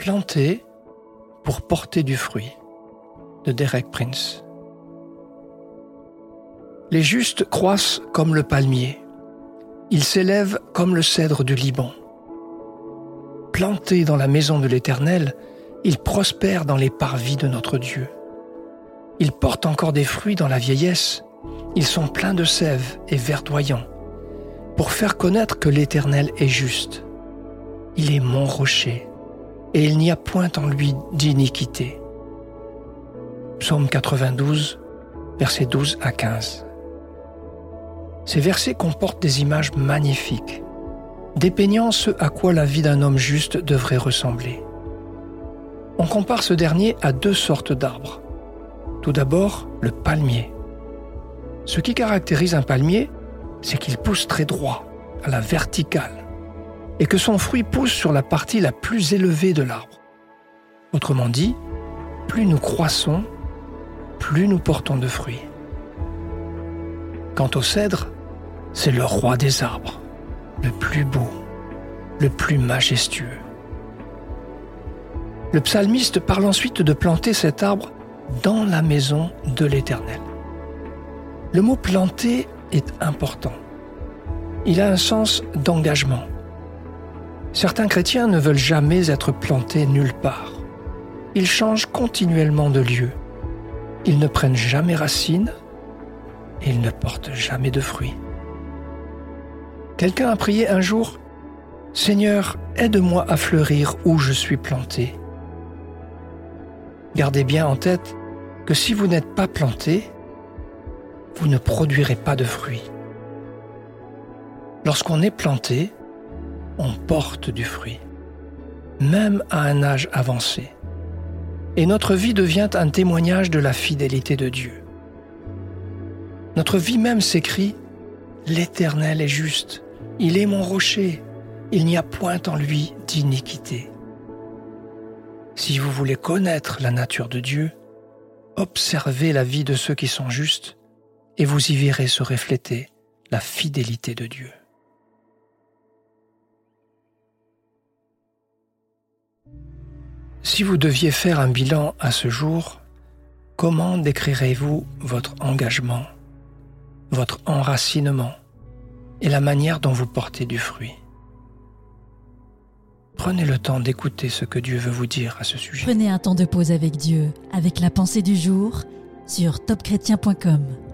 Planter pour porter du fruit, de Derek Prince. Les justes croissent comme le palmier. Ils s'élèvent comme le cèdre du Liban. Plantés dans la maison de l'Éternel, ils prospèrent dans les parvis de notre Dieu. Ils portent encore des fruits dans la vieillesse. Ils sont pleins de sève et verdoyants, pour faire connaître que l'Éternel est juste. Il est mon rocher, et il n'y a point en lui d'iniquité. Psaume 92, versets 12 à 15. Ces versets comportent des images magnifiques, dépeignant ce à quoi la vie d'un homme juste devrait ressembler. On compare ce dernier à deux sortes d'arbres. Tout d'abord, le palmier. Ce qui caractérise un palmier, c'est qu'il pousse très droit, à la verticale, et que son fruit pousse sur la partie la plus élevée de l'arbre. Autrement dit, plus nous croissons, plus nous portons de fruits. Quant au cèdre, c'est le roi des arbres, le plus beau, le plus majestueux. Le psalmiste parle ensuite de planter cet arbre dans la maison de l'Éternel. Le mot « planter » est important. Il a un sens d'engagement. Certains chrétiens ne veulent jamais être plantés nulle part. Ils changent continuellement de lieu. Ils ne prennent jamais racine et ils ne portent jamais de fruits. Quelqu'un a prié un jour « Seigneur, aide-moi à fleurir où je suis planté. » Gardez bien en tête que si vous n'êtes pas planté, vous ne produirez pas de fruits. Lorsqu'on est planté, on porte du fruit, même à un âge avancé. Et notre vie devient un témoignage de la fidélité de Dieu. Notre vie même s'écrit « L'Éternel est juste, il est mon rocher, il n'y a point en lui d'iniquité. » Si vous voulez connaître la nature de Dieu, observez la vie de ceux qui sont justes et vous y verrez se refléter la fidélité de Dieu. Si vous deviez faire un bilan à ce jour, comment décrirez-vous votre engagement, votre enracinement et la manière dont vous portez du fruit? Prenez le temps d'écouter ce que Dieu veut vous dire à ce sujet. Prenez un temps de pause avec Dieu, avec la pensée du jour, sur topchrétien.com.